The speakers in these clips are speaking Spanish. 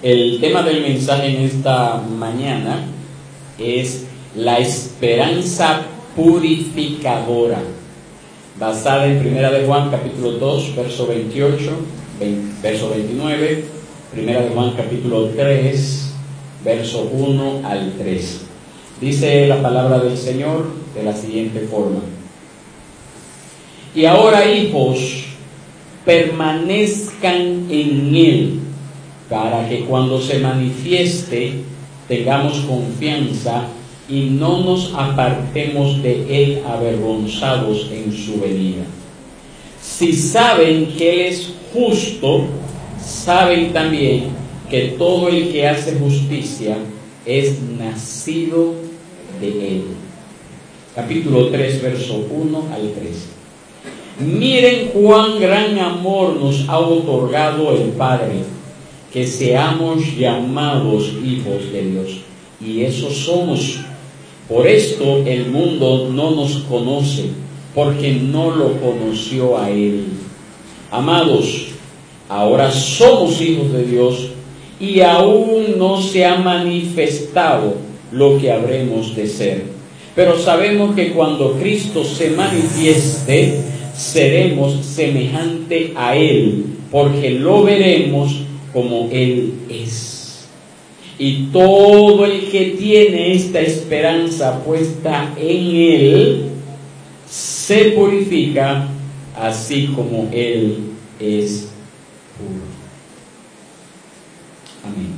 El tema del mensaje en esta mañana es la esperanza purificadora, basada en 1 de Juan capítulo 2, verso 28, verso 29, 1 de Juan capítulo 3, verso 1 al 3. Dice la palabra del Señor de la siguiente forma: y ahora, hijos, permanezcan en Él, para que cuando se manifieste tengamos confianza y no nos apartemos de Él avergonzados en su venida. Si saben que Él es justo, saben también que todo el que hace justicia es nacido de Él. Capítulo 3, verso 1 al 3. Miren cuán gran amor nos ha otorgado el Padre, que seamos llamados hijos de Dios, y eso somos. Por esto el mundo no nos conoce, porque no lo conoció a Él. Amados, ahora somos hijos de Dios, y aún no se ha manifestado lo que habremos de ser. Pero sabemos que cuando Cristo se manifieste, seremos semejante a Él, porque lo veremos como Él es. Y todo el que tiene esta esperanza puesta en Él, se purifica así como Él es puro. Amén.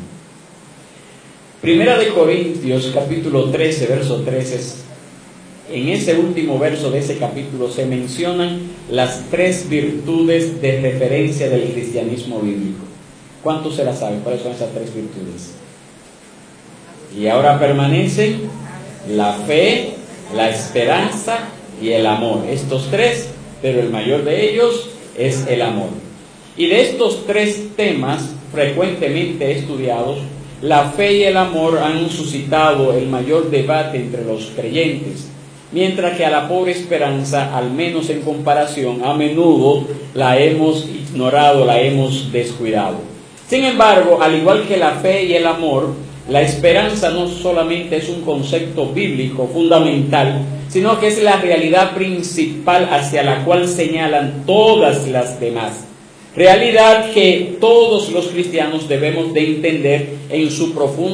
Primera de Corintios capítulo 13, verso 13. En ese último verso de ese capítulo se mencionan las tres virtudes de referencia del cristianismo bíblico. ¿Cuántos se las saben? ¿Cuáles son esas tres virtudes? Y ahora permanecen la fe, la esperanza y el amor. Estos tres, pero el mayor de ellos es el amor. Y de estos tres temas frecuentemente estudiados, la fe y el amor han suscitado el mayor debate entre los creyentes, mientras que a la pobre esperanza, al menos en comparación, a menudo la hemos ignorado, la hemos descuidado. Sin embargo, al igual que la fe y el amor, la esperanza no solamente es un concepto bíblico fundamental, sino que es la realidad principal hacia la cual señalan todas las demás. Realidad que todos los cristianos debemos de entender en su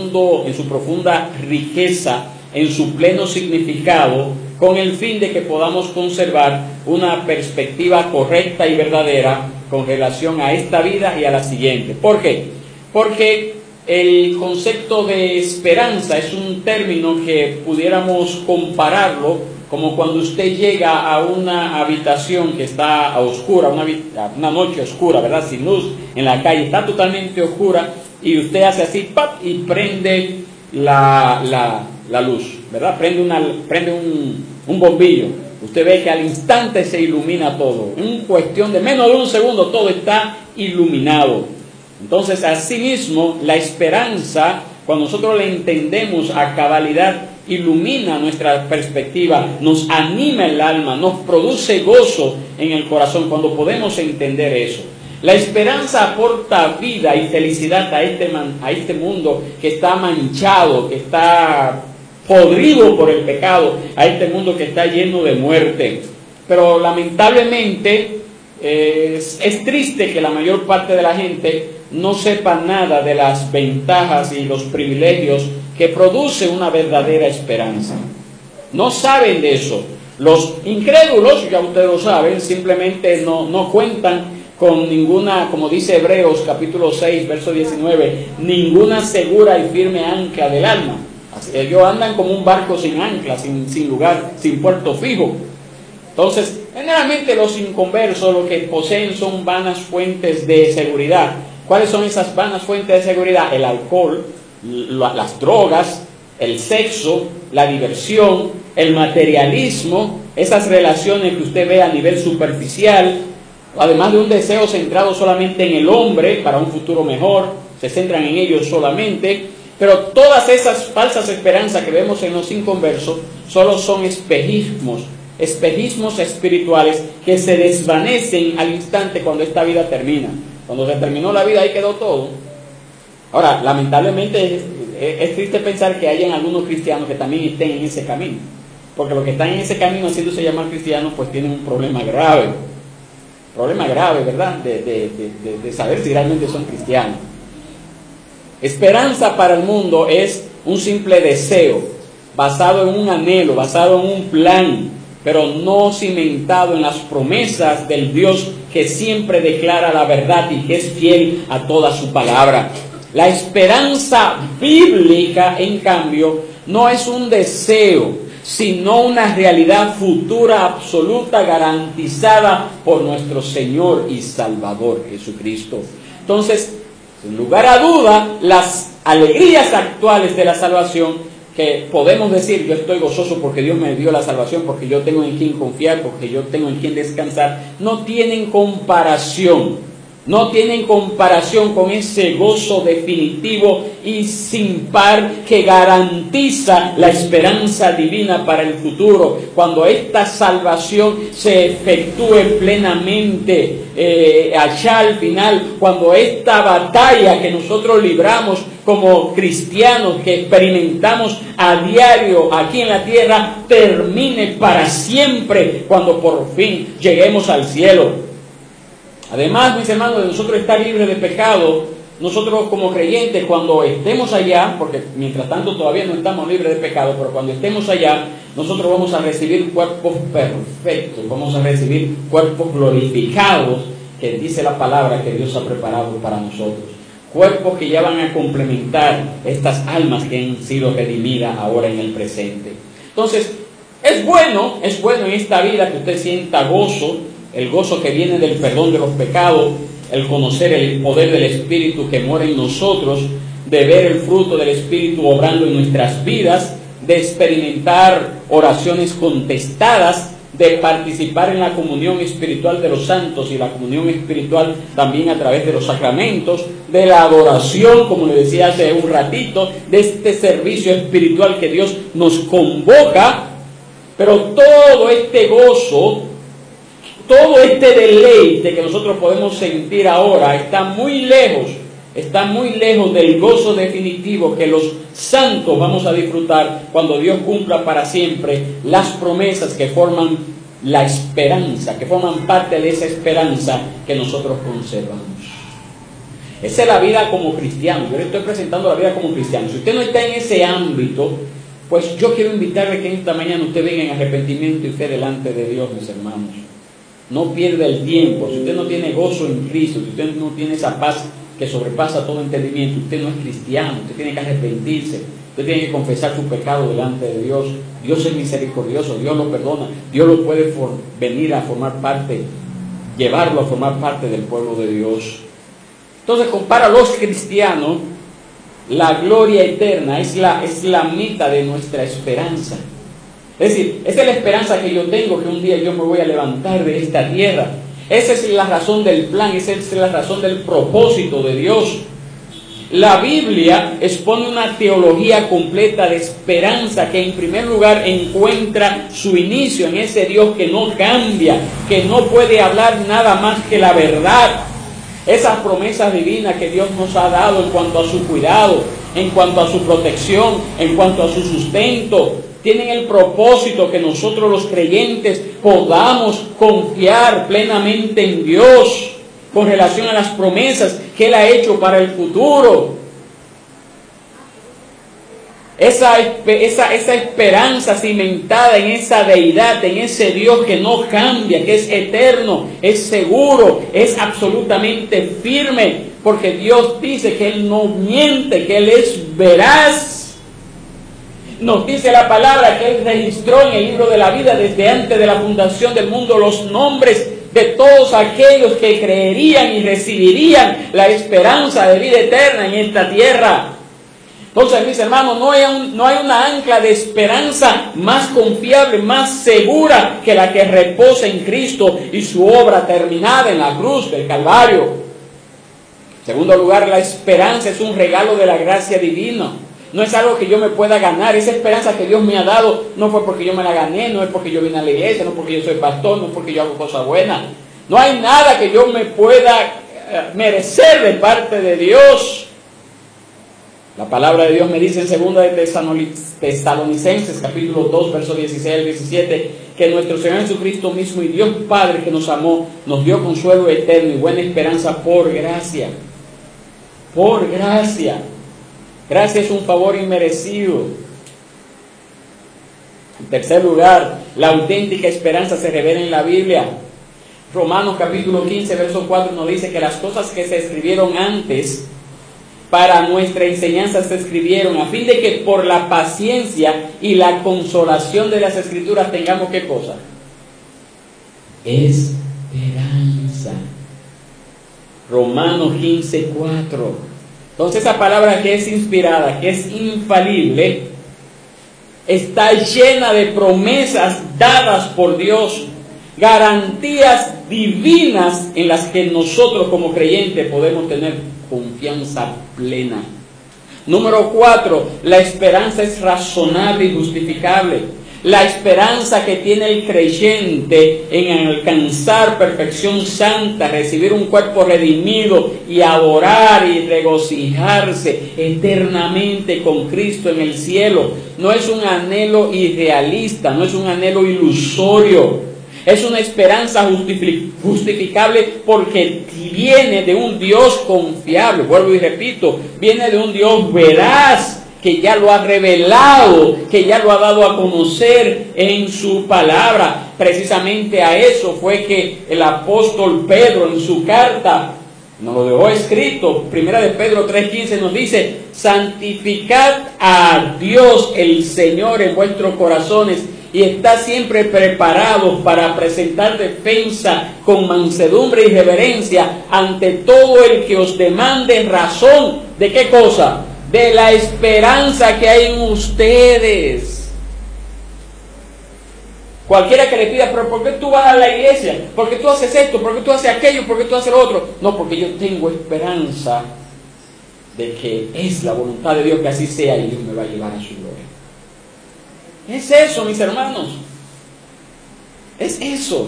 profunda riqueza, en su pleno significado, con el fin de que podamos conservar una perspectiva correcta y verdadera con relación a esta vida y a la siguiente. ¿Por qué? Porque el concepto de esperanza es un término que pudiéramos compararlo como cuando usted llega a una habitación que está a oscura, una noche oscura, ¿verdad? Sin luz en la calle, está totalmente oscura, y usted hace así, ¡pap!, y prende la luz, ¿verdad? Prende un bombillo. Usted ve que al instante se ilumina todo. En cuestión de menos de un segundo todo está iluminado. Entonces, asimismo, la esperanza, cuando nosotros la entendemos a cabalidad, ilumina nuestra perspectiva, nos anima el alma, nos produce gozo en el corazón cuando podemos entender eso. La esperanza aporta vida y felicidad a este mundo que está manchado, que está podrido por el pecado, a este mundo que está lleno de muerte. Pero lamentablemente es triste que la mayor parte de la gente no sepa nada de las ventajas y los privilegios que produce una verdadera esperanza. No saben de eso. Los incrédulos, ya ustedes lo saben, simplemente no cuentan con ninguna, como dice Hebreos capítulo 6, verso 19, ninguna segura y firme ancla del alma. Ellos andan como un barco sin ancla, sin lugar, sin puerto fijo. Entonces, generalmente los inconversos lo que poseen son vanas fuentes de seguridad. ¿Cuáles son esas vanas fuentes de seguridad? El alcohol, las drogas, el sexo, la diversión, el materialismo, esas relaciones que usted ve a nivel superficial, además de un deseo centrado solamente en el hombre para un futuro mejor, se centran en ellos solamente. Pero todas esas falsas esperanzas que vemos en los inconversos solo son espejismos espirituales que se desvanecen al instante cuando esta vida termina. Cuando se terminó la vida, ahí quedó todo. Ahora, lamentablemente es triste pensar que hayan algunos cristianos que también estén en ese camino, porque los que están en ese camino haciéndose llamar cristianos pues tienen un problema grave, ¿verdad? De saber si realmente son cristianos. Esperanza para el mundo es un simple deseo, basado en un anhelo, basado en un plan, pero no cimentado en las promesas del Dios que siempre declara la verdad y que es fiel a toda su palabra. La esperanza bíblica, en cambio, no es un deseo, sino una realidad futura absoluta garantizada por nuestro Señor y Salvador Jesucristo. Entonces, sin lugar a duda, las alegrías actuales de la salvación, que podemos decir, yo estoy gozoso porque Dios me dio la salvación, porque yo tengo en quien confiar, porque yo tengo en quien descansar, no tienen comparación con ese gozo definitivo y sin par que garantiza la esperanza divina para el futuro, cuando esta salvación se efectúe plenamente allá al final, cuando esta batalla que nosotros libramos como cristianos, que experimentamos a diario aquí en la tierra, termine para siempre, cuando por fin lleguemos al cielo. Además, mis hermanos, de nosotros estar libres de pecado, nosotros como creyentes, cuando estemos allá, porque mientras tanto todavía no estamos libres de pecado, pero cuando estemos allá, nosotros vamos a recibir cuerpos perfectos, vamos a recibir cuerpos glorificados, que dice la palabra que Dios ha preparado para nosotros. Cuerpos que ya van a complementar estas almas que han sido redimidas ahora en el presente. Entonces, es bueno en esta vida que usted sienta gozo, el gozo que viene del perdón de los pecados, el conocer el poder del Espíritu que mora en nosotros, de ver el fruto del Espíritu obrando en nuestras vidas, de experimentar oraciones contestadas, de participar en la comunión espiritual de los santos y la comunión espiritual también a través de los sacramentos, de la adoración, como le decía hace un ratito, de este servicio espiritual que Dios nos convoca. Pero todo este gozo, todo este deleite que nosotros podemos sentir ahora está muy lejos del gozo definitivo que los santos vamos a disfrutar cuando Dios cumpla para siempre las promesas que forman la esperanza, que forman parte de esa esperanza que nosotros conservamos. Esa es la vida como cristiano. Yo le estoy presentando la vida como cristiano. Si usted no está en ese ámbito, pues yo quiero invitarle que esta mañana usted venga en arrepentimiento y fe delante de Dios, mis hermanos. No pierda el tiempo. Si usted no tiene gozo en Cristo, si usted no tiene esa paz que sobrepasa todo entendimiento, usted no es cristiano. Usted tiene que arrepentirse, usted tiene que confesar su pecado delante de Dios. Dios es misericordioso, Dios lo perdona, Dios lo puede venir a formar parte, llevarlo a formar parte del pueblo de Dios. Entonces, para los cristianos, la gloria eterna es la mitad de nuestra esperanza. Es decir, esa es la esperanza que yo tengo, que un día yo me voy a levantar de esta tierra. Esa es la razón del plan, esa es la razón del propósito de Dios. La Biblia expone una teología completa de esperanza que en primer lugar encuentra su inicio en ese Dios que no cambia, que no puede hablar nada más que la verdad. Esas promesas divinas que Dios nos ha dado en cuanto a su cuidado, en cuanto a su protección, en cuanto a su sustento, tienen el propósito que nosotros los creyentes podamos confiar plenamente en Dios con relación a las promesas que Él ha hecho para el futuro. Esa esperanza cimentada en esa deidad, en ese Dios que no cambia, que es eterno, es seguro, es absolutamente firme, porque Dios dice que Él no miente, que Él es veraz. Nos dice la palabra que Él registró en el libro de la vida desde antes de la fundación del mundo los nombres de todos aquellos que creerían y recibirían la esperanza de vida eterna en esta tierra. Entonces, mis hermanos, no hay una ancla de esperanza más confiable, más segura que la que reposa en Cristo y su obra terminada en la cruz del Calvario. En segundo lugar, la esperanza es un regalo de la gracia divina. No es algo que yo me pueda ganar. Esa esperanza que Dios me ha dado no fue porque yo me la gané, no es porque yo vine a la iglesia, no es porque yo soy pastor, no es porque yo hago cosas buenas. No hay nada que yo me pueda merecer de parte de Dios. La palabra de Dios me dice en 2 de Tesalonicenses, capítulo 2, versos 16 al 17, que nuestro Señor Jesucristo mismo y Dios Padre que nos amó, nos dio consuelo eterno y buena esperanza por gracia. Por gracia. Gracia es un favor inmerecido. En tercer lugar, la auténtica esperanza se revela en la Biblia. Romanos capítulo 15, verso 4 nos dice que las cosas que se escribieron antes para nuestra enseñanza se escribieron a fin de que por la paciencia y la consolación de las Escrituras tengamos ¿qué cosa? Esperanza. Romanos 15, 4. Entonces esa palabra que es inspirada, que es infalible, está llena de promesas dadas por Dios, garantías divinas en las que nosotros como creyentes podemos tener confianza plena. Número 4, la esperanza es razonable y justificable. La esperanza que tiene el creyente en alcanzar perfección santa, recibir un cuerpo redimido y adorar y regocijarse eternamente con Cristo en el cielo, no es un anhelo irrealista, no es un anhelo ilusorio. Es una esperanza justificable porque viene de un Dios confiable. Vuelvo y repito, viene de un Dios veraz que ya lo ha revelado, que ya lo ha dado a conocer en su palabra. Precisamente a eso fue que el apóstol Pedro en su carta nos lo dejó escrito. Primera de Pedro 3:15 nos dice: santificad a Dios el Señor en vuestros corazones y está siempre preparado para presentar defensa con mansedumbre y reverencia ante todo el que os demande razón. ¿De qué cosa? De la esperanza que hay en ustedes. Cualquiera que le pida, pero ¿por qué tú vas a la iglesia? ¿Por qué tú haces esto? ¿Por qué tú haces aquello? ¿Por qué tú haces lo otro? No, porque yo tengo esperanza de que es la voluntad de Dios que así sea y Dios me va a llevar a su gloria. Es eso, mis hermanos. Es eso.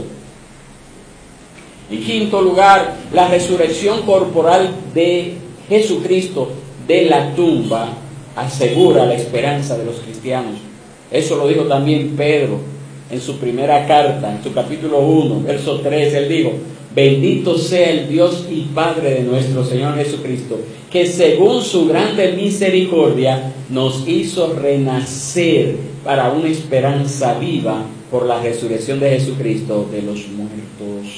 En quinto lugar, la resurrección corporal de Jesucristo de la tumba asegura la esperanza de los cristianos. Eso lo dijo también Pedro en su primera carta, en su capítulo 1, verso 3. Él dijo: bendito sea el Dios y Padre de nuestro Señor Jesucristo, que según su grande misericordia nos hizo renacer para una esperanza viva por la resurrección de Jesucristo de los muertos.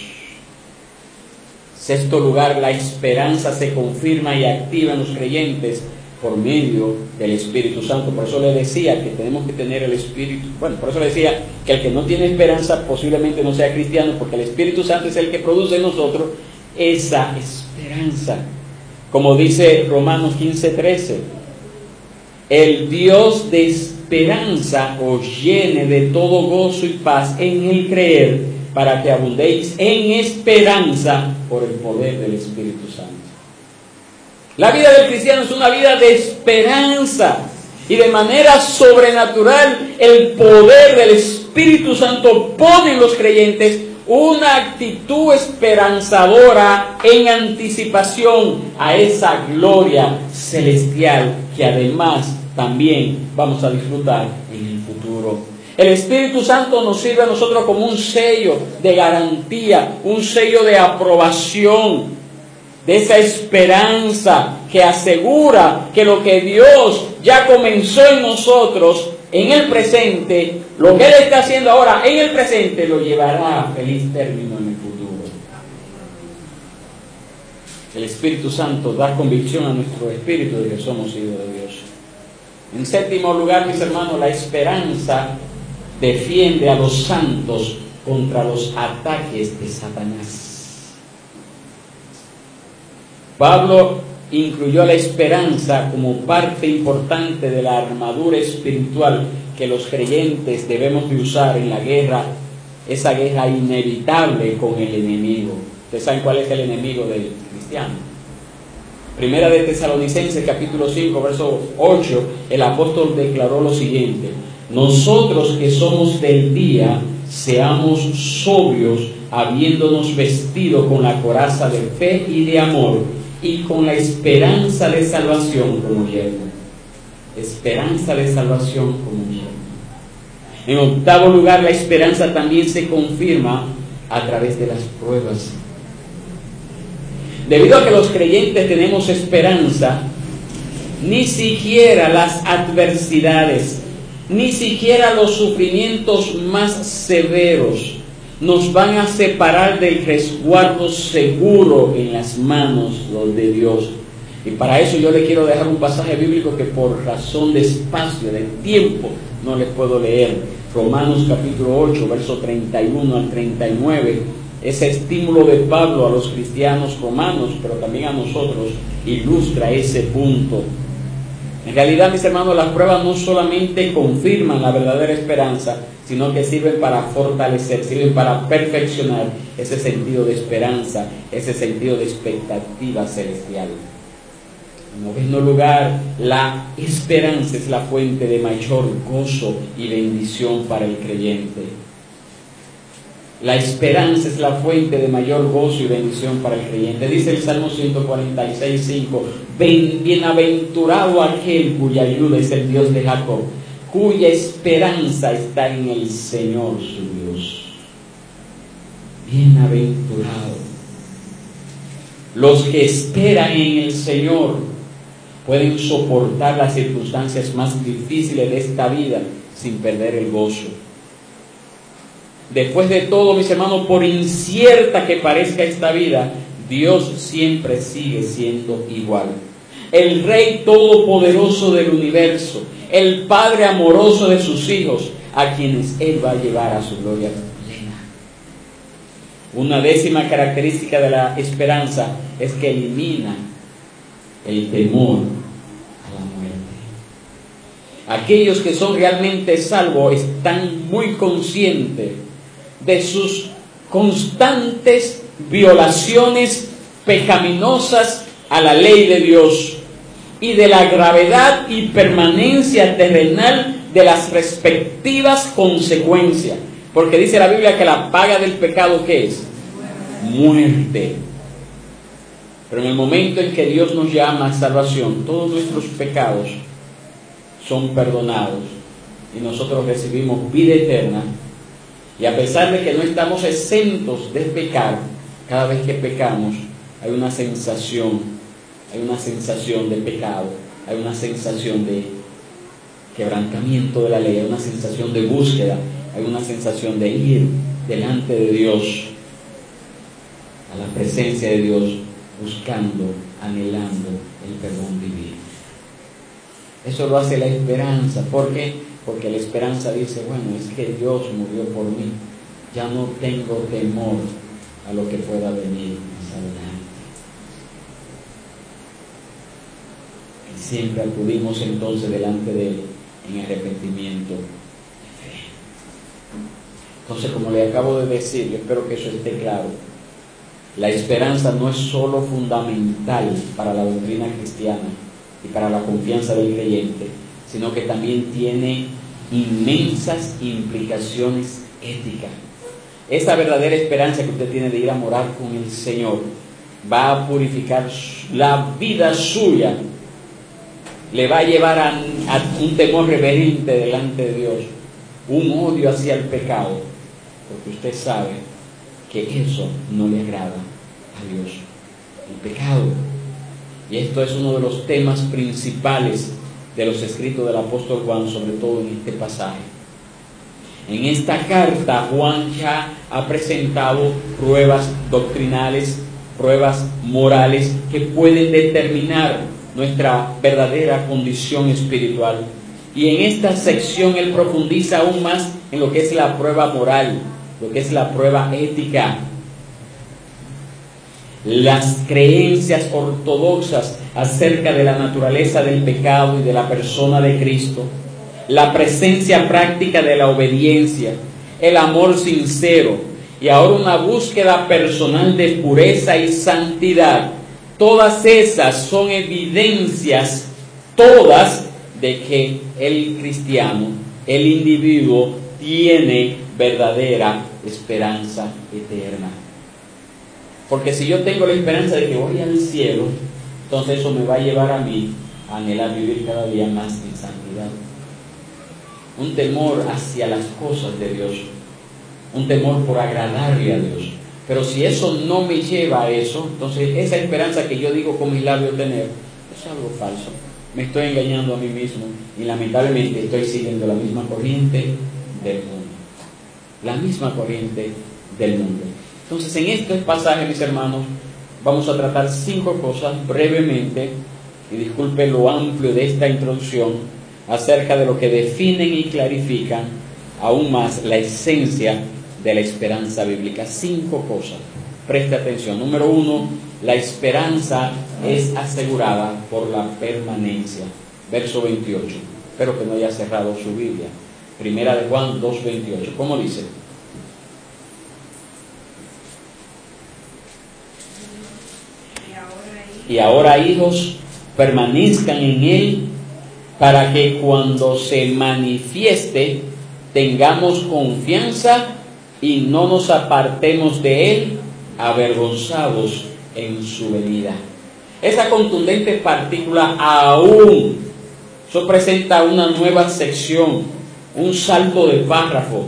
Sexto lugar, la esperanza se confirma y activa en los creyentes por medio del Espíritu Santo. Por eso le decía que tenemos que tener el Espíritu. Bueno, por eso le decía que el que no tiene esperanza posiblemente no sea cristiano, porque el Espíritu Santo es el que produce en nosotros esa esperanza. Como dice Romanos 15:13, el Dios de esperanza os llene de todo gozo y paz en el creer, para que abundéis en esperanza por el poder del Espíritu Santo. La vida del cristiano es una vida de esperanza, y de manera sobrenatural el poder del Espíritu Santo pone en los creyentes una actitud esperanzadora en anticipación a esa gloria celestial que además también vamos a disfrutar en el futuro. El Espíritu Santo nos sirve a nosotros como un sello de garantía, un sello de aprobación, de esa esperanza que asegura que lo que Dios ya comenzó en nosotros en el presente, lo que Él está haciendo ahora en el presente, lo llevará a feliz término en el futuro. El Espíritu Santo da convicción a nuestro espíritu de que somos hijos de Dios. En séptimo lugar, mis hermanos, la esperanza defiende a los santos contra los ataques de Satanás. Pablo incluyó la esperanza como parte importante de la armadura espiritual que los creyentes debemos de usar en la guerra, esa guerra inevitable con el enemigo. ¿Ustedes saben cuál es el enemigo del cristiano? Primera de Tesalonicenses capítulo 5 verso 8, el apóstol declaró lo siguiente: nosotros que somos del día, seamos sobrios, habiéndonos vestido con la coraza de fe y de amor, y con la esperanza de salvación como yelmo. esperanza de salvación como un reino. En octavo lugar, la esperanza también se confirma a través de las pruebas. Debido a que los creyentes tenemos esperanza, ni siquiera las adversidades, ni siquiera los sufrimientos más severos nos van a separar del resguardo seguro en las manos de Dios. Y para eso yo le quiero dejar un pasaje bíblico que por razón de espacio, de tiempo, no les puedo leer. Romanos capítulo 8, verso 31 al 39. Ese estímulo de Pablo a los cristianos romanos, pero también a nosotros, ilustra ese punto. En realidad, mis hermanos, las pruebas no solamente confirman la verdadera esperanza, sino que sirven para fortalecer, sirven para perfeccionar ese sentido de esperanza, ese sentido de expectativa celestial. En noveno lugar, la esperanza es la fuente de mayor gozo y bendición para el creyente. La esperanza es la fuente de mayor gozo y bendición para el creyente. Dice el Salmo 146:5, bienaventurado aquel cuya ayuda es el Dios de Jacob, cuya esperanza está en el Señor su Dios. Bienaventurado. Los que esperan en el Señor pueden soportar las circunstancias más difíciles de esta vida sin perder el gozo. Después de todo, mis hermanos, por incierta que parezca esta vida, Dios siempre sigue siendo igual. El Rey Todopoderoso del universo, el Padre amoroso de sus hijos, a quienes Él va a llevar a su gloria plena. Una décima característica de la esperanza es que elimina el temor a la muerte. Aquellos que son realmente salvos están muy conscientes de sus constantes violaciones pecaminosas a la ley de Dios y de la gravedad y permanencia terrenal de las respectivas consecuencias. Porque dice la Biblia que la paga del pecado, ¿qué es? Muerte. Pero en el momento en que Dios nos llama a salvación, todos nuestros pecados son perdonados y nosotros recibimos vida eterna. Y a pesar de que no estamos exentos de pecar, cada vez que pecamos hay una sensación de pecado, hay una sensación de quebrantamiento de la ley, hay una sensación de búsqueda, hay una sensación de ir delante de Dios, a la presencia de Dios, buscando, anhelando el perdón divino. Eso lo hace la esperanza. ¿Por qué? Porque la esperanza dice, bueno, es que Dios murió por mí, ya no tengo temor a lo que pueda venir más adelante. Y siempre acudimos entonces delante de Él en arrepentimiento de fe. Entonces, como le acabo de decir, yo espero que eso esté claro, la esperanza no es solo fundamental para la doctrina cristiana y para la confianza del creyente, sino que también tiene inmensas implicaciones éticas. Esa verdadera esperanza que usted tiene de ir a morar con el Señor va a purificar la vida suya, le va a llevar a un temor reverente delante de Dios, un odio hacia el pecado, porque usted sabe que eso no le agrada a Dios, el pecado. Y esto es uno de los temas principales de los escritos del apóstol Juan, sobre todo en este pasaje. En esta carta, Juan ya ha presentado pruebas doctrinales, pruebas morales que pueden determinar nuestra verdadera condición espiritual. Y en esta sección él profundiza aún más en lo que es la prueba moral, lo que es la prueba ética. Las creencias ortodoxas acerca de la naturaleza del pecado y de la persona de Cristo, la presencia práctica de la obediencia, el amor sincero y ahora una búsqueda personal de pureza y santidad. Todas esas son evidencias, todas, de que el cristiano, el individuo, tiene verdadera esperanza eterna. Porque si yo tengo la esperanza de que voy al cielo, entonces eso me va a llevar a mí a anhelar vivir cada día más en santidad. Un temor hacia las cosas de Dios, un temor por agradarle a Dios. Pero si eso no me lleva a eso, entonces esa esperanza que yo digo con mis labios tener, es algo falso. Me estoy engañando a mí mismo y lamentablemente estoy siguiendo la misma corriente del mundo. La misma corriente del mundo. Entonces en este pasaje, mis hermanos, vamos a tratar 5 cosas brevemente, y disculpe lo amplio de esta introducción, acerca de lo que definen y clarifican aún más la esencia de la esperanza bíblica. 5 cosas. Preste atención. Número 1, la esperanza es asegurada por la permanencia. Verso 28. Espero que no haya cerrado su Biblia. Primera de Juan 2:28. ¿Cómo dice? Y ahora, hijos, permanezcan en Él, para que cuando se manifieste tengamos confianza y no nos apartemos de Él, avergonzados en su venida. Esa contundente partícula aún, eso presenta una nueva sección, un salto de párrafo.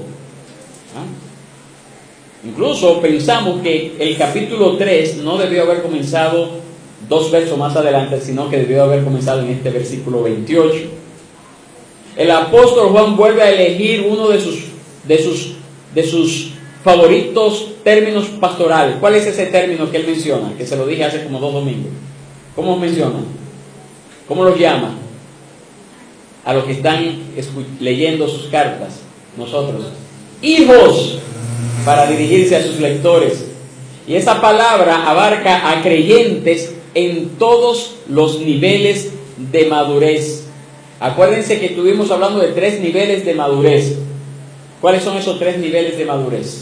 Incluso pensamos que el capítulo 3 no debió haber comenzado 2 versos más adelante, sino que debió haber comenzado en este versículo 28. El apóstol Juan vuelve a elegir uno de sus favoritos términos pastorales. ¿Cuál es ese término que él menciona? Que se lo dije hace como 2 domingos. ¿Cómo menciona? ¿Cómo los llama? A los que están leyendo sus cartas, nosotros. Hijos, para dirigirse a sus lectores. Y esa palabra abarca a creyentes en todos los niveles de madurez. Acuérdense que estuvimos hablando de 3 niveles de madurez. ¿Cuáles son esos 3 niveles de madurez?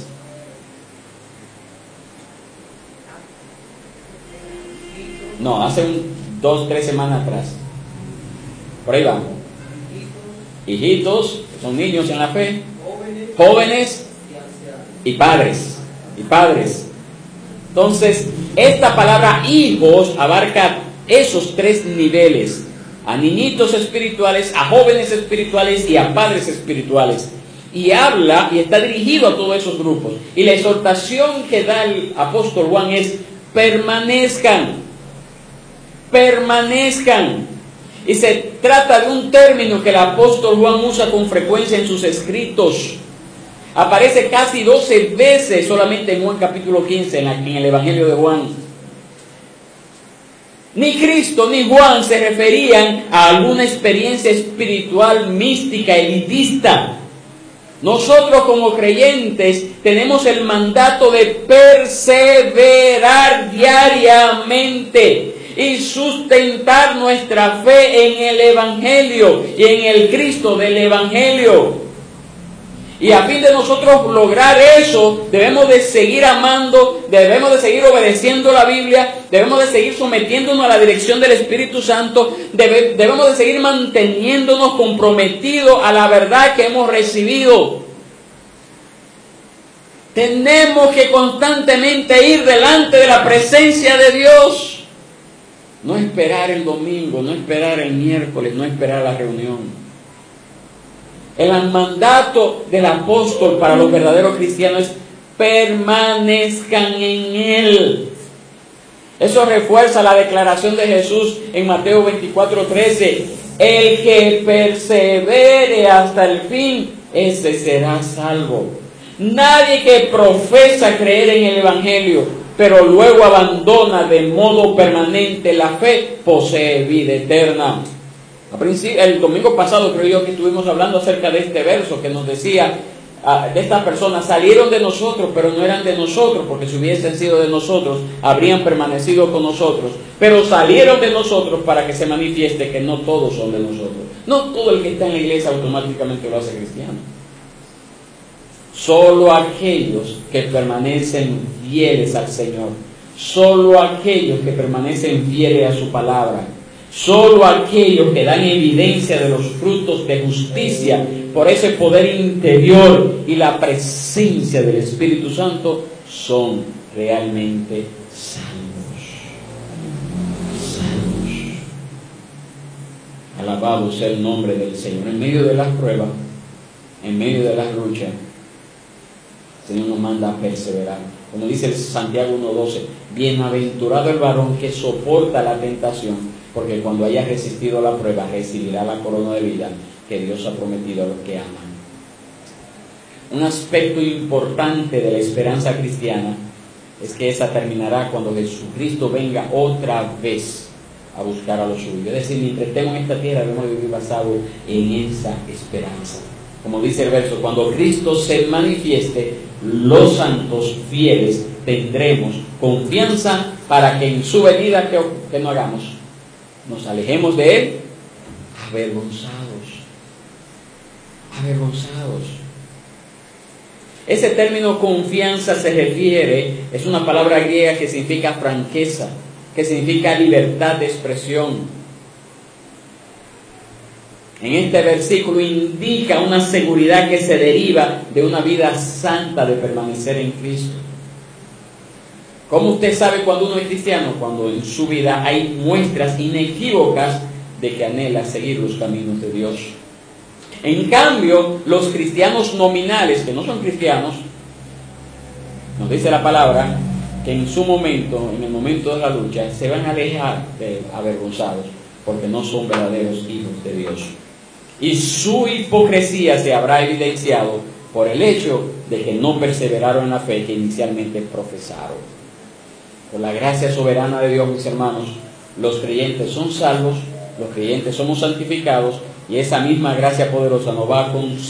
No, hace 2-3 semanas atrás. Por ahí vamos. Hijitos, que son niños en la fe. Jóvenes y padres. Entonces, esta palabra hijos abarca esos 3 niveles. A niñitos espirituales, a jóvenes espirituales y a padres espirituales. Y habla y está dirigido a todos esos grupos. Y la exhortación que da el apóstol Juan es: permanezcan. Y se trata de un término que el apóstol Juan usa con frecuencia en sus escritos. Aparece casi 12 veces solamente en Juan capítulo 15, en el Evangelio de Juan. Ni Cristo ni Juan se referían a alguna experiencia espiritual, mística, elitista. Nosotros como creyentes tenemos el mandato de perseverar diariamente y sustentar nuestra fe en el Evangelio y en el Cristo del Evangelio. Y a fin de nosotros lograr eso, debemos de seguir amando, debemos de seguir obedeciendo la Biblia, debemos de seguir sometiéndonos a la dirección del Espíritu Santo, debemos de seguir manteniéndonos comprometidos a la verdad que hemos recibido. Tenemos que constantemente ir delante de la presencia de Dios. No esperar el domingo, no esperar el miércoles, no esperar la reunión. El mandato del apóstol para los verdaderos cristianos es: permanezcan en Él. Eso refuerza la declaración de Jesús en Mateo 24:13. El que persevere hasta el fin, ese será salvo. Nadie que profesa creer en el Evangelio, pero luego abandona de modo permanente la fe, posee vida eterna. El domingo pasado creo yo que estuvimos hablando acerca de este verso que nos decía de estas personas: salieron de nosotros, pero no eran de nosotros, porque si hubiesen sido de nosotros, habrían permanecido con nosotros. Pero salieron de nosotros para que se manifieste que no todos son de nosotros. No todo el que está en la iglesia automáticamente lo hace cristiano. Solo aquellos que permanecen fieles al Señor, solo aquellos que permanecen fieles a su palabra, solo aquellos que dan evidencia de los frutos de justicia por ese poder interior y la presencia del Espíritu Santo, son realmente salvos. Alabado sea el nombre del Señor. En medio de las pruebas, en medio de las luchas, el Señor nos manda a perseverar. Como dice Santiago 1:12, bienaventurado el varón que soporta la tentación, porque cuando haya resistido la prueba, recibirá la corona de vida que Dios ha prometido a los que aman. Un aspecto importante de la esperanza cristiana es que esa terminará cuando Jesucristo venga otra vez a buscar a los suyos. Es decir, mientras estemos en esta tierra debemos vivir basado en esa esperanza. Como dice el verso, cuando Cristo se manifieste, los santos fieles tendremos confianza para que en su venida, ¿qué no hagamos? Nos alejemos de Él avergonzados. Avergonzados. Ese término confianza se refiere, es una palabra griega que significa franqueza, que significa libertad de expresión. En este versículo indica una seguridad que se deriva de una vida santa de permanecer en Cristo. ¿Cómo usted sabe cuando uno es cristiano? Cuando en su vida hay muestras inequívocas de que anhela seguir los caminos de Dios. En cambio, los cristianos nominales, que no son cristianos, nos dice la palabra, que en su momento, en el momento de la lucha, se van a alejar avergonzados, porque no son verdaderos hijos de Dios. Y su hipocresía se habrá evidenciado por el hecho de que no perseveraron en la fe que inicialmente profesaron. Por la gracia soberana de Dios, mis hermanos, los creyentes son salvos, los creyentes somos santificados, y esa misma gracia poderosa nos va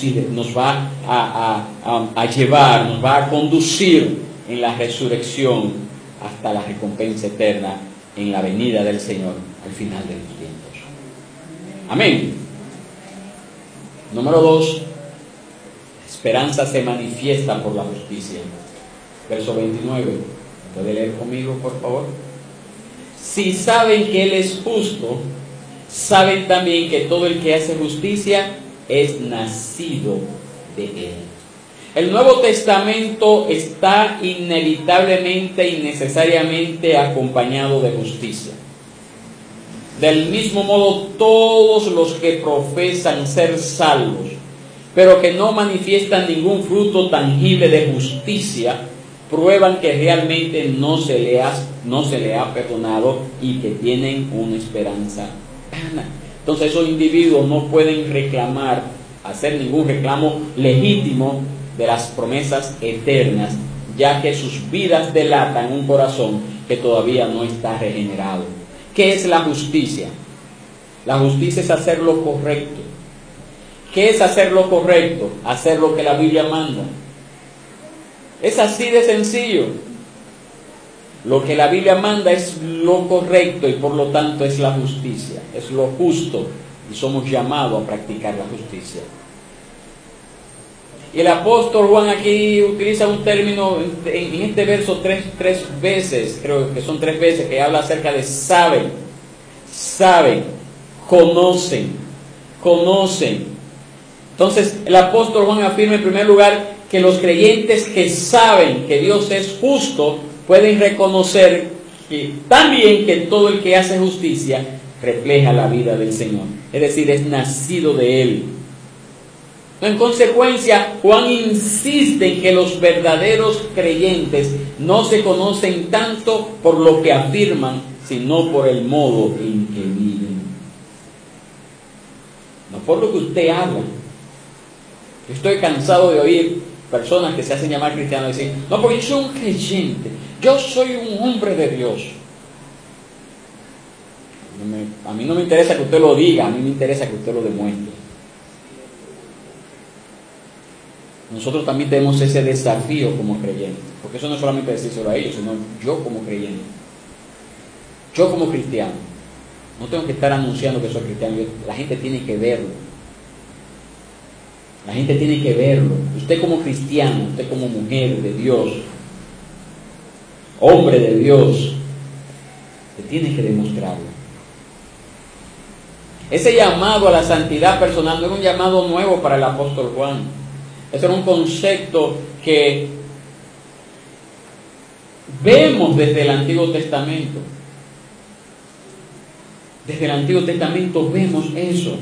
a llevar, nos va a conducir en la resurrección hasta la recompensa eterna en la venida del Señor al final de los tiempos. Amén. Número 2, la esperanza se manifiesta por la justicia. Verso 29, ¿puede leer conmigo, por favor? Si saben que Él es justo, saben también que todo el que hace justicia es nacido de Él. El Nuevo Testamento está inevitablemente y necesariamente acompañado de justicia. Del mismo modo, todos los que profesan ser salvos, pero que no manifiestan ningún fruto tangible de justicia, prueban que realmente no se le ha perdonado y que tienen una esperanza vana. Entonces esos individuos no pueden hacer ningún reclamo legítimo de las promesas eternas, ya que sus vidas delatan un corazón que todavía no está regenerado. ¿Qué es la justicia? La justicia es hacer lo correcto. ¿Qué es hacer lo correcto? Hacer lo que la Biblia manda. Es así de sencillo. Lo que la Biblia manda es lo correcto y por lo tanto es la justicia, es lo justo, y somos llamados a practicar la justicia. Y el apóstol Juan aquí utiliza un término en este verso tres veces, creo que son 3 veces, que habla acerca de saben, conocen. Entonces el apóstol Juan afirma en primer lugar que los creyentes que saben que Dios es justo pueden reconocer que también que todo el que hace justicia refleja la vida del Señor, es decir, es nacido de Él. En consecuencia, Juan insiste en que los verdaderos creyentes no se conocen tanto por lo que afirman, sino por el modo en que viven. No por lo que usted habla. Yo estoy cansado de oír personas que se hacen llamar cristianos y dicen, no, porque yo soy un creyente, yo soy un hombre de Dios. A mí no me interesa que usted lo diga, a mí me interesa que usted lo demuestre. Nosotros también tenemos ese desafío como creyentes, porque eso no es solamente decírselo a ellos, sino yo como creyente, yo como cristiano, no tengo que estar anunciando que soy cristiano, la gente tiene que verlo. La gente tiene que verlo. Usted como cristiano, usted como mujer de Dios, hombre de Dios, usted tiene que demostrarlo. Ese llamado a la santidad personal no era un llamado nuevo para el apóstol Juan. Ese era un concepto que vemos desde el Antiguo Testamento. Desde el Antiguo Testamento vemos eso.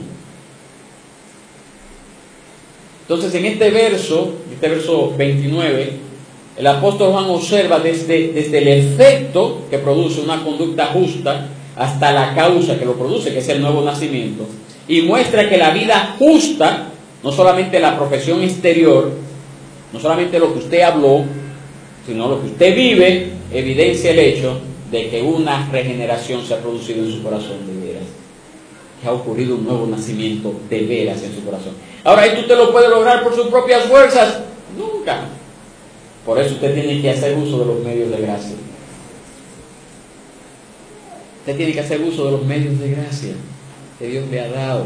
Entonces en este verso 29, el apóstol Juan observa desde el efecto que produce una conducta justa hasta la causa que lo produce, que es el nuevo nacimiento, y muestra que la vida justa, no solamente la profesión exterior, no solamente lo que usted habló, sino lo que usted vive, evidencia el hecho de que una regeneración se ha producido en su corazón de veras, que ha ocurrido un nuevo nacimiento de veras en su corazón. Ahora, ¿esto usted lo puede lograr por sus propias fuerzas? Nunca. Por eso usted tiene que hacer uso de los medios de gracia. Usted tiene que hacer uso de los medios de gracia que Dios le ha dado.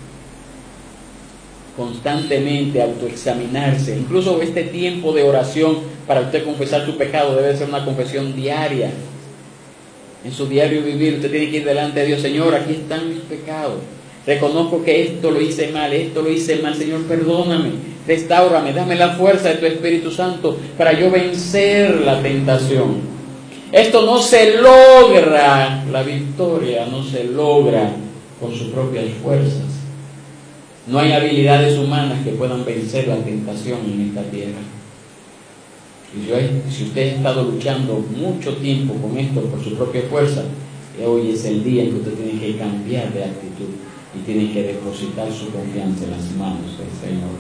Constantemente autoexaminarse. Incluso este tiempo de oración para usted confesar su pecado debe ser una confesión diaria. En su diario vivir usted tiene que ir delante de Dios. Señor, aquí están mis pecados. Reconozco que esto lo hice mal, Señor, perdóname, restáurame, dame la fuerza de tu Espíritu Santo para yo vencer la tentación. Esto no se logra, la victoria no se logra con sus propias fuerzas. No hay habilidades humanas que puedan vencer la tentación en esta tierra. Y si usted ha estado luchando mucho tiempo con esto por su propia fuerza, hoy es el día en que usted tiene que cambiar de actitud y tiene que depositar su confianza en las manos del Señor.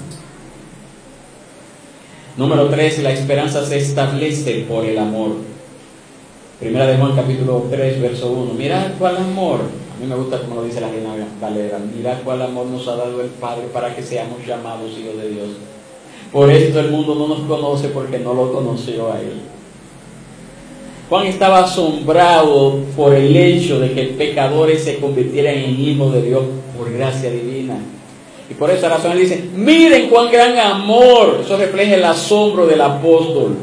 Número 3, la esperanza se establece por el amor. Primera de Juan capítulo 3, verso 1. Mirad cuál amor, a mí me gusta como lo dice la Reina Valera, mirad cuál amor nos ha dado el Padre para que seamos llamados hijos de Dios. Por esto el mundo no nos conoce, porque no lo conoció a Él. Juan estaba asombrado por el hecho de que pecadores se convirtieran en hijos de Dios por gracia divina. Y por esa razón él dice, miren cuán gran amor. Eso refleja el asombro del apóstol.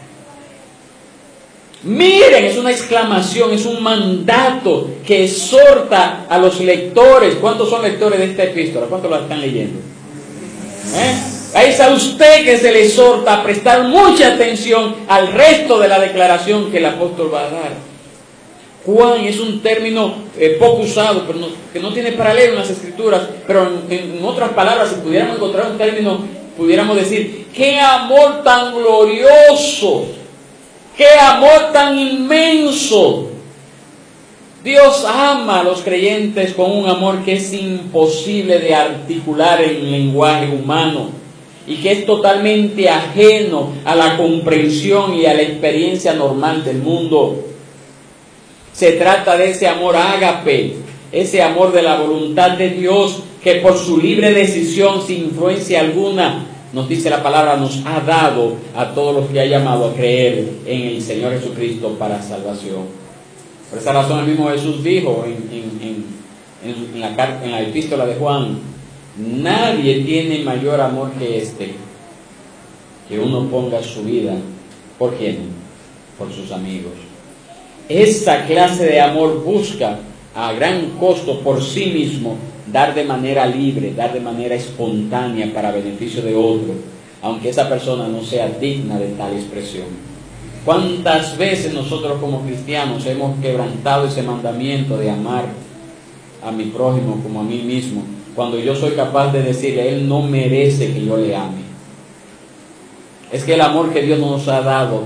Miren, es una exclamación, es un mandato que exhorta a los lectores. ¿Cuántos son lectores de esta epístola? ¿Cuántos la están leyendo? Ahí está usted, que se le exhorta a prestar mucha atención al resto de la declaración que el apóstol va a dar. Juan es un término poco usado, pero que no tiene paralelo en las Escrituras, pero en otras palabras, si pudiéramos encontrar un término, pudiéramos decir, ¡qué amor tan glorioso! ¡Qué amor tan inmenso! Dios ama a los creyentes con un amor que es imposible de articular en lenguaje humano y que es totalmente ajeno a la comprensión y a la experiencia normal del mundo. Se trata de ese amor ágape, ese amor de la voluntad de Dios que por su libre decisión, sin influencia alguna, nos dice la palabra, nos ha dado a todos los que ha llamado a creer en el Señor Jesucristo para salvación. Por esa razón el mismo Jesús dijo en la epístola de Juan, nadie tiene mayor amor que este, que uno ponga su vida, ¿por quién? Por sus amigos. Esa clase de amor busca a gran costo por sí mismo dar de manera libre, dar de manera espontánea para beneficio de otro, aunque esa persona no sea digna de tal expresión. ¿Cuántas veces nosotros como cristianos hemos quebrantado ese mandamiento de amar a mi prójimo como a mí mismo, cuando yo soy capaz de decirle, Él no merece que yo le ame? Es que el amor que Dios nos ha dado,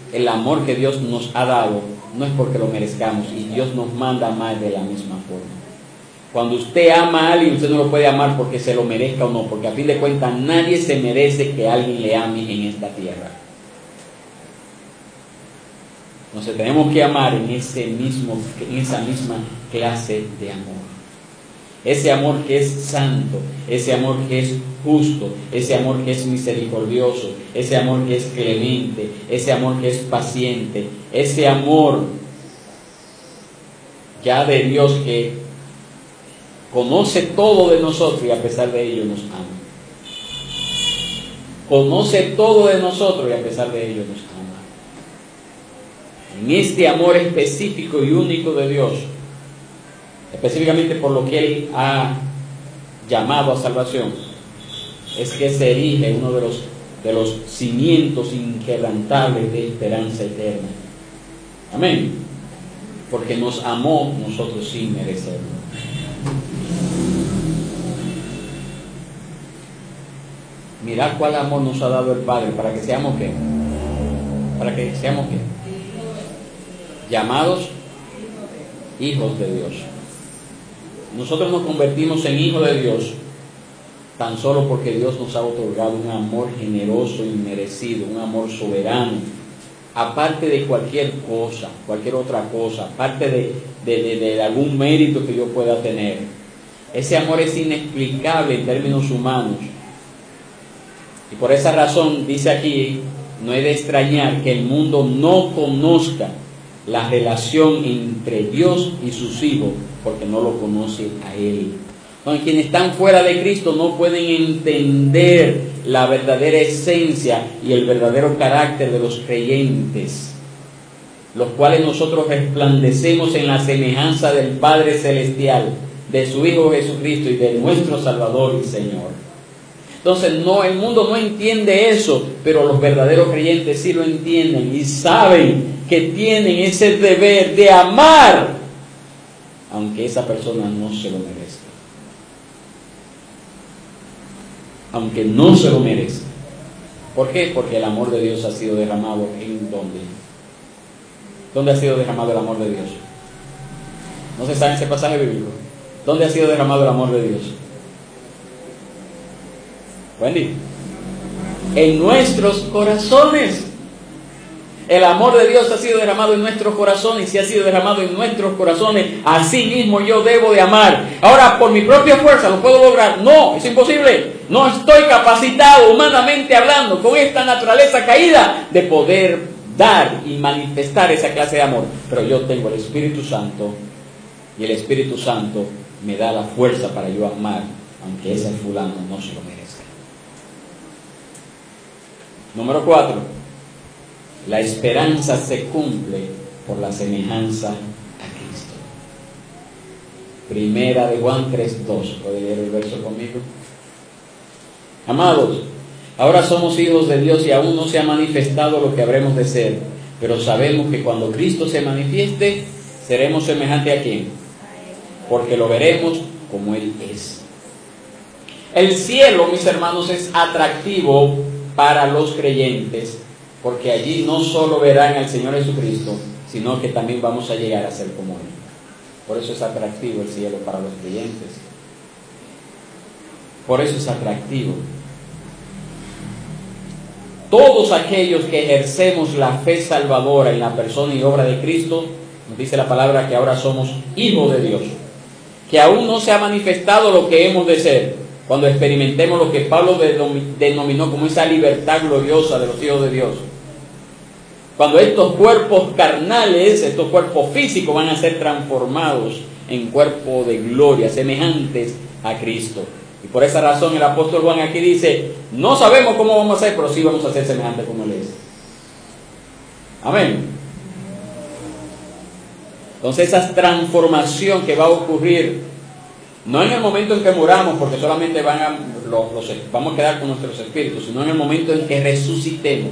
no es porque lo merezcamos, y Dios nos manda a amar de la misma forma. Cuando usted ama a alguien, usted no lo puede amar porque se lo merezca o no, porque a fin de cuentas nadie se merece que alguien le ame en esta tierra. Entonces tenemos que amar en esa misma clase de amor. Ese amor que es santo, ese amor que es justo, ese amor que es misericordioso, ese amor que es clemente, ese amor que es paciente, ese amor ya de Dios que conoce todo de nosotros y a pesar de ello nos ama. Conoce todo de nosotros y a pesar de ello nos ama. En este amor específico y único de Dios, específicamente por lo que Él ha llamado a salvación, es que se erige uno de los cimientos inquebrantables de esperanza eterna. Amén. porque nos amó nosotros sin merecerlo. Mirad cuál amor nos ha dado el Padre para que seamos ¿qué? Para que seamos ¿qué? Llamados hijos de Dios. Nosotros nos convertimos en hijos de Dios tan solo porque Dios nos ha otorgado un amor generoso y merecido, un amor soberano, aparte de cualquier cosa, cualquier otra cosa, aparte de algún mérito que yo pueda tener. Ese amor es inexplicable en términos humanos. Y por esa razón, dice aquí, no es de extrañar que el mundo no conozca la relación entre Dios y sus hijos, porque no lo conoce a Él. Bueno, quienes están fuera de Cristo no pueden entender la verdadera esencia y el verdadero carácter de los creyentes, los cuales nosotros resplandecemos en la semejanza del Padre Celestial, de su Hijo Jesucristo y de nuestro Salvador y Señor. Entonces, el mundo no entiende eso, pero los verdaderos creyentes sí lo entienden y saben que tienen ese deber de amar, aunque esa persona no se lo merezca. Aunque no se lo merezca. ¿Por qué? Porque el amor de Dios ha sido derramado ¿en dónde? ¿Dónde ha sido derramado el amor de Dios? ¿No se sabe ese pasaje bíblico? ¿Dónde ha sido derramado el amor de Dios? Wendy, en nuestros corazones. El amor de Dios ha sido derramado en nuestros corazones. Y si ha sido derramado en nuestros corazones, así mismo yo debo de amar. Ahora, por mi propia fuerza, ¿lo puedo lograr? No, es imposible. No estoy capacitado, humanamente hablando, con esta naturaleza caída, de poder dar y manifestar esa clase de amor. Pero yo tengo el Espíritu Santo, y el Espíritu Santo me da la fuerza para yo amar, aunque ese fulano no se lo merezca. Número 4. La esperanza se cumple por la semejanza a Cristo. Primera de Juan 3:2. ¿Puede leer el verso conmigo? Amados, ahora somos hijos de Dios y aún no se ha manifestado lo que habremos de ser, pero sabemos que cuando Cristo se manifieste, seremos semejantes a ¿quién? Porque lo veremos como Él es. El cielo, mis hermanos, es atractivo para los creyentes, porque allí no solo verán al Señor Jesucristo, sino que también vamos a llegar a ser como Él. Por eso es atractivo el cielo para los creyentes. Por eso es atractivo. Todos aquellos que ejercemos la fe salvadora en la persona y obra de Cristo, nos dice la palabra que ahora somos hijos de Dios, que aún no se ha manifestado lo que hemos de ser. Cuando experimentemos lo que Pablo denominó como esa libertad gloriosa de los hijos de Dios. Cuando estos cuerpos carnales, estos cuerpos físicos van a ser transformados en cuerpos de gloria, semejantes a Cristo. Y por esa razón el apóstol Juan aquí dice, no sabemos cómo vamos a ser, pero sí vamos a ser semejantes como Él es. Amén. Entonces esa transformación que va a ocurrir, no en el momento en que muramos, porque solamente vamos a quedar con nuestros espíritus, sino en el momento en que resucitemos.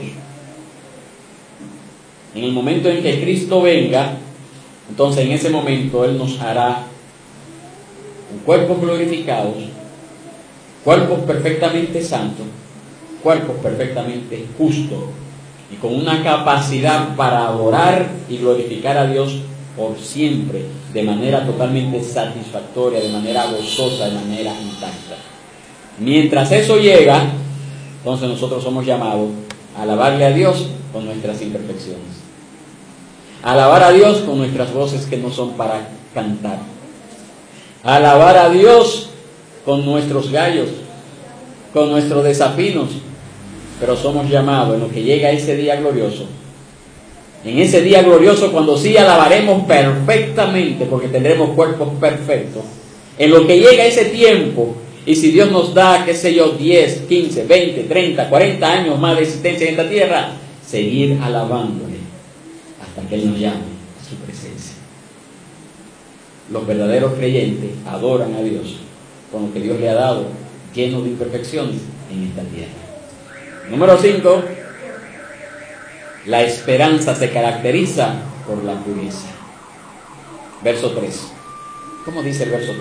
En el momento en que Cristo venga, entonces en ese momento Él nos hará cuerpos glorificados, cuerpos perfectamente santos, cuerpos perfectamente justos, y con una capacidad para adorar y glorificar a Dios por siempre, de manera totalmente satisfactoria, de manera gozosa, de manera intacta. Mientras eso llega, entonces nosotros somos llamados a alabarle a Dios con nuestras imperfecciones, a alabar a Dios con nuestras voces que no son para cantar, a alabar a Dios con nuestros gallos, con nuestros desafinos, pero somos llamados en lo que llega ese día glorioso. En ese día glorioso, cuando sí alabaremos perfectamente, porque tendremos cuerpos perfectos, en lo que llega ese tiempo, y si Dios nos da, qué sé yo, 10, 15, 20, 30, 40 años más de existencia en esta tierra, seguir alabándole hasta que Él nos llame a su presencia. Los verdaderos creyentes adoran a Dios con lo que Dios le ha dado, lleno de imperfecciones en esta tierra. Número 5. La esperanza se caracteriza por la pureza. verso 3. ¿Cómo dice el verso 3?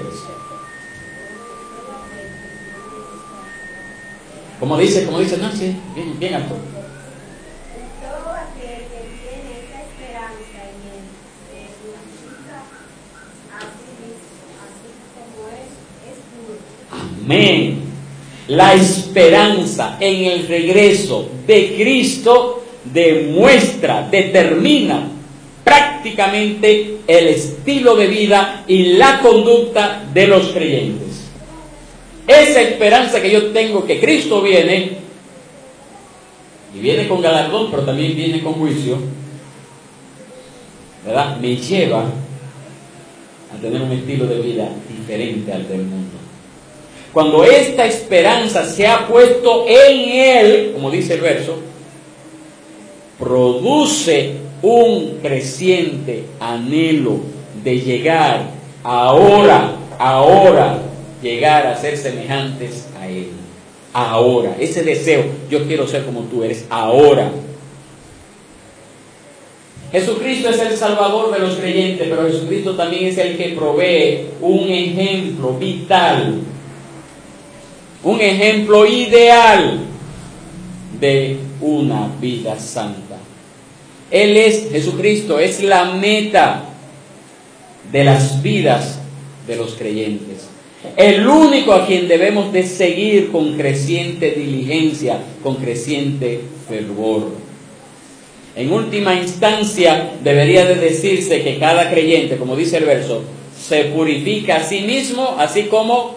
¿Cómo dice? No, sí, bien alto. Todo aquel que tiene esta esperanza en él glorifica a sí mismo, así como es puro. Amén. La esperanza en el regreso de Cristo determina prácticamente el estilo de vida y la conducta de los creyentes. Esa esperanza que yo tengo que Cristo viene, y viene con galardón, pero también viene con juicio, ¿verdad? Me lleva a tener un estilo de vida diferente al del mundo. Cuando esta esperanza se ha puesto en Él, como dice el verso, produce un creciente anhelo de llegar ahora, llegar a ser semejantes a Él. Ahora, ese deseo, yo quiero ser como tú eres, ahora. Jesucristo es el Salvador de los creyentes, pero Jesucristo también es el que provee un ejemplo vital, un ejemplo ideal de una vida santa. Jesucristo es la meta de las vidas de los creyentes. El único a quien debemos de seguir con creciente diligencia, con creciente fervor. En última instancia, debería de decirse que cada creyente, como dice el verso, se purifica a sí mismo, así como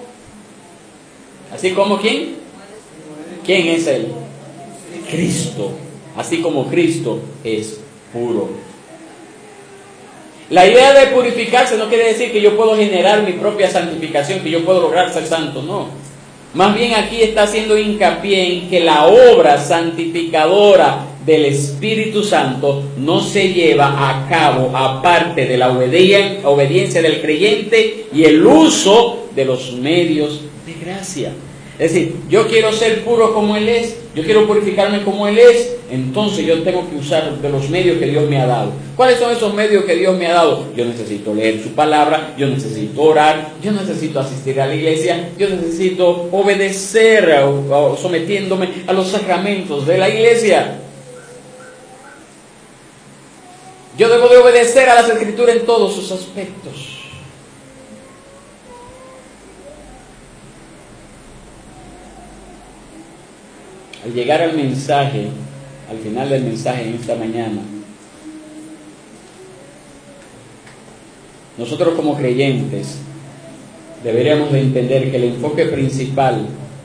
¿quién? ¿Quién es Él? Cristo. Así como Cristo es puro. La idea de purificarse no quiere decir que yo puedo generar mi propia santificación, que yo puedo lograr ser santo, no. Más bien aquí está haciendo hincapié en que la obra santificadora del Espíritu Santo no se lleva a cabo aparte de la obediencia del creyente y el uso de los medios de gracia. Es decir, yo quiero ser puro como Él es, yo quiero purificarme como Él es, entonces yo tengo que usar de los medios que Dios me ha dado. ¿Cuáles son esos medios que Dios me ha dado? Yo necesito leer su palabra, yo necesito orar, yo necesito asistir a la iglesia, yo necesito obedecer o sometiéndome a los sacramentos de la iglesia. Yo debo de obedecer a las Escrituras en todos sus aspectos. Al llegar al mensaje, al final del mensaje en esta mañana, nosotros como creyentes deberíamos de entender que el enfoque principal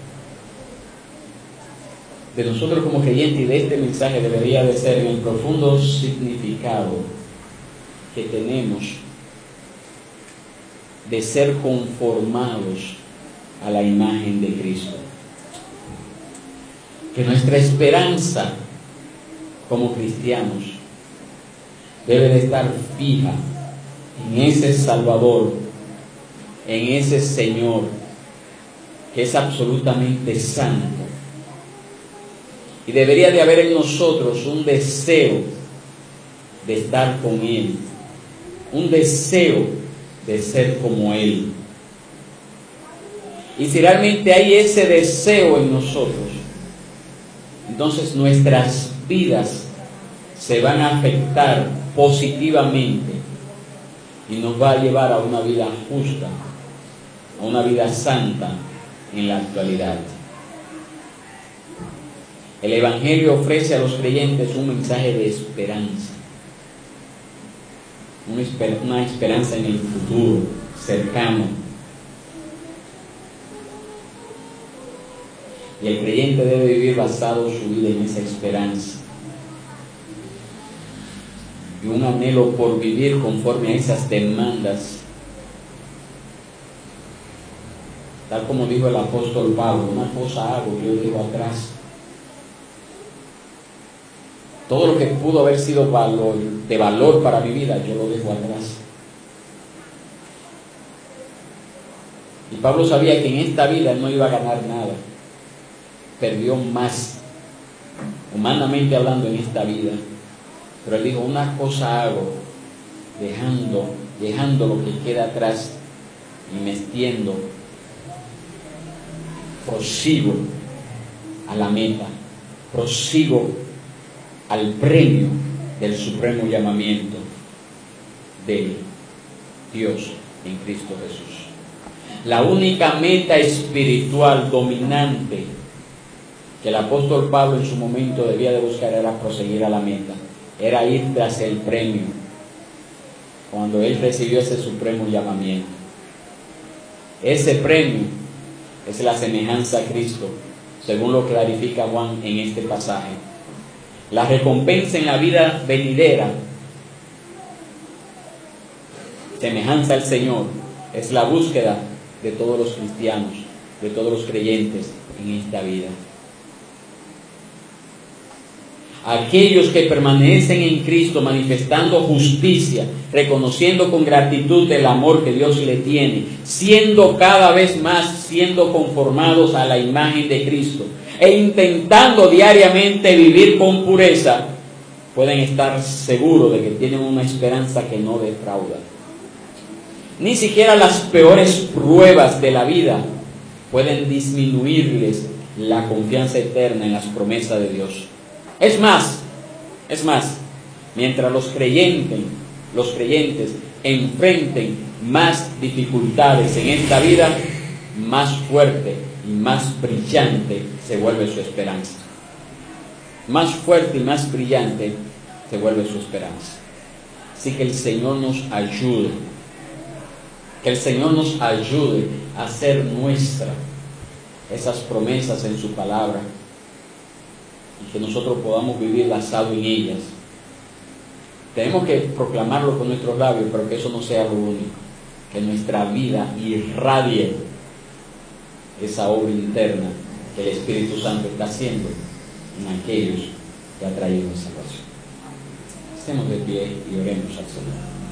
de nosotros como creyentes y de este mensaje debería de ser en el profundo significado que tenemos de ser conformados a la imagen de Cristo. Que nuestra esperanza como cristianos debe de estar fija en ese Salvador, en ese Señor que es absolutamente santo. Y debería de haber en nosotros un deseo de estar con Él, un deseo de ser como Él. Y si realmente hay ese deseo en nosotros, entonces nuestras vidas se van a afectar positivamente y nos va a llevar a una vida justa, a una vida santa en la actualidad. El Evangelio ofrece a los creyentes un mensaje de esperanza, una esperanza en el futuro cercano. Y el creyente debe vivir basado su vida en esa esperanza y un anhelo por vivir conforme a esas demandas. Tal como dijo el apóstol Pablo, una cosa hago, yo dejo atrás. Todo lo que pudo haber sido de valor para mi vida, yo lo dejo atrás. Y Pablo sabía que en esta vida él no iba a ganar nada. Perdió más, humanamente hablando, en esta vida. Pero él dijo, una cosa hago, dejando dejando lo que queda atrás y metiendo, prosigo a la meta, prosigo al premio del supremo llamamiento de Dios en Cristo Jesús. La única meta espiritual dominante que el apóstol Pablo en su momento debía de buscar era proseguir a la meta, era ir tras el premio, cuando él recibió ese supremo llamamiento. Ese premio es la semejanza a Cristo, según lo clarifica Juan en este pasaje. La recompensa en la vida venidera, semejanza al Señor, es la búsqueda de todos los cristianos, de todos los creyentes en esta vida. Aquellos que permanecen en Cristo manifestando justicia, reconociendo con gratitud el amor que Dios le tiene, siendo cada vez más, siendo conformados a la imagen de Cristo e intentando diariamente vivir con pureza, pueden estar seguros de que tienen una esperanza que no defrauda. Ni siquiera las peores pruebas de la vida pueden disminuirles la confianza eterna en las promesas de Dios. Es más, mientras los creyentes enfrenten más dificultades en esta vida, más fuerte y más brillante se vuelve su esperanza. Más fuerte y más brillante se vuelve su esperanza. Así que el Señor nos ayude. Que el Señor nos ayude a hacer nuestra esas promesas en su palabra y que nosotros podamos vivir basado en ellas. Tenemos que proclamarlo con nuestros labios, pero que eso no sea lo único. Que nuestra vida irradie esa obra interna que el Espíritu Santo está haciendo en aquellos que ha traído salvación. Estemos de pie y oremos al Señor.